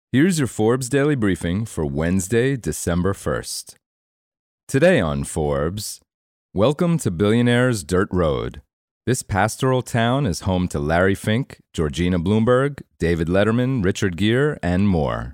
Here's your Forbes Daily Briefing for Wednesday, December 1st. Today on Forbes, welcome to Billionaire's Dirt Road. This pastoral town is home to Larry Fink, Georgina Bloomberg, David Letterman, Richard Gere, and more.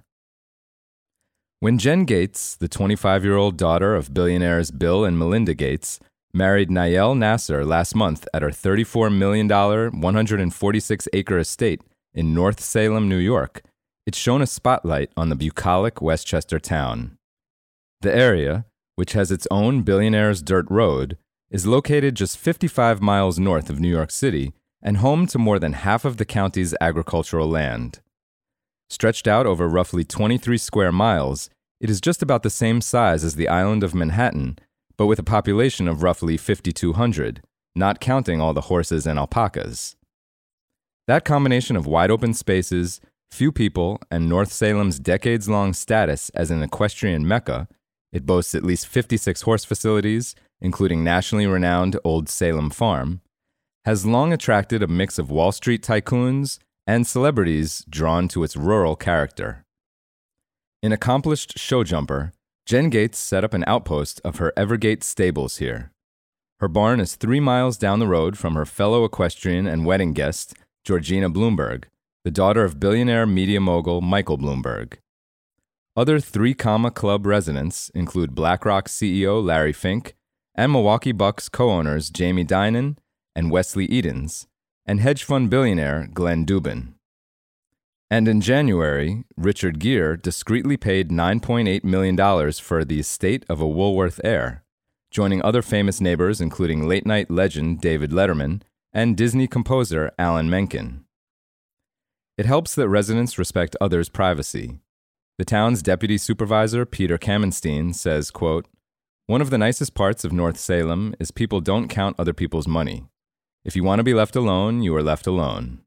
When Jen Gates, the 25-year-old daughter of billionaires Bill and Melinda Gates, married Nayel Nasser last month at her $34 million, 146-acre estate in North Salem, New York, it shone a spotlight on the bucolic Westchester town. The area, which has its own Billionaire's Dirt Road, is located just 55 miles north of New York City and home to more than half of the county's agricultural land. Stretched out over roughly 23 square miles, it is just about the same size as the island of Manhattan, but with a population of roughly 5,200, not counting all the horses and alpacas. That combination of wide-open spaces, few people, and North Salem's decades-long status as an equestrian mecca, it boasts at least 56 horse facilities, including nationally renowned Old Salem Farm, has long attracted a mix of Wall Street tycoons and celebrities drawn to its rural character. An accomplished show jumper, Jen Gates set up an outpost of her Evergate stables here. Her barn is 3 miles down the road from her fellow equestrian and wedding guest, Georgina Bloomberg, the daughter of billionaire media mogul Michael Bloomberg. Other Three Comma Club residents include BlackRock CEO Larry Fink and Milwaukee Bucks co-owners Jamie Dimon and Wesley Edens, and hedge fund billionaire Glenn Dubin. And in January, Richard Gere discreetly paid $9.8 million for the estate of a Woolworth heir, joining other famous neighbors including late-night legend David Letterman and Disney composer Alan Menken. It helps that residents respect others' privacy. The town's deputy supervisor, Peter Kamenstein, says, quote, "One of the nicest parts of North Salem is people don't count other people's money. If you want to be left alone, you are left alone."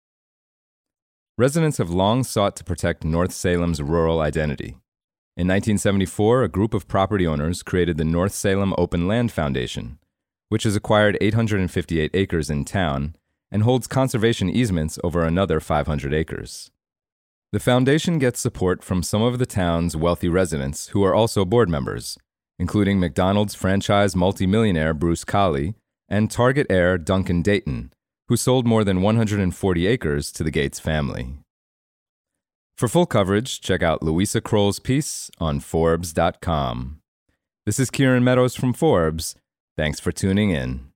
Residents have long sought to protect North Salem's rural identity. In 1974, a group of property owners created the North Salem Open Land Foundation, which has acquired 858 acres in town and holds conservation easements over another 500 acres. The foundation gets support from some of the town's wealthy residents who are also board members, including McDonald's franchise multimillionaire Bruce Colley and Target heir Duncan Dayton, who sold more than 140 acres to the Gates family. For full coverage, check out Louisa Kroll's piece on Forbes.com. This is Kieran Meadows from Forbes. Thanks for tuning in.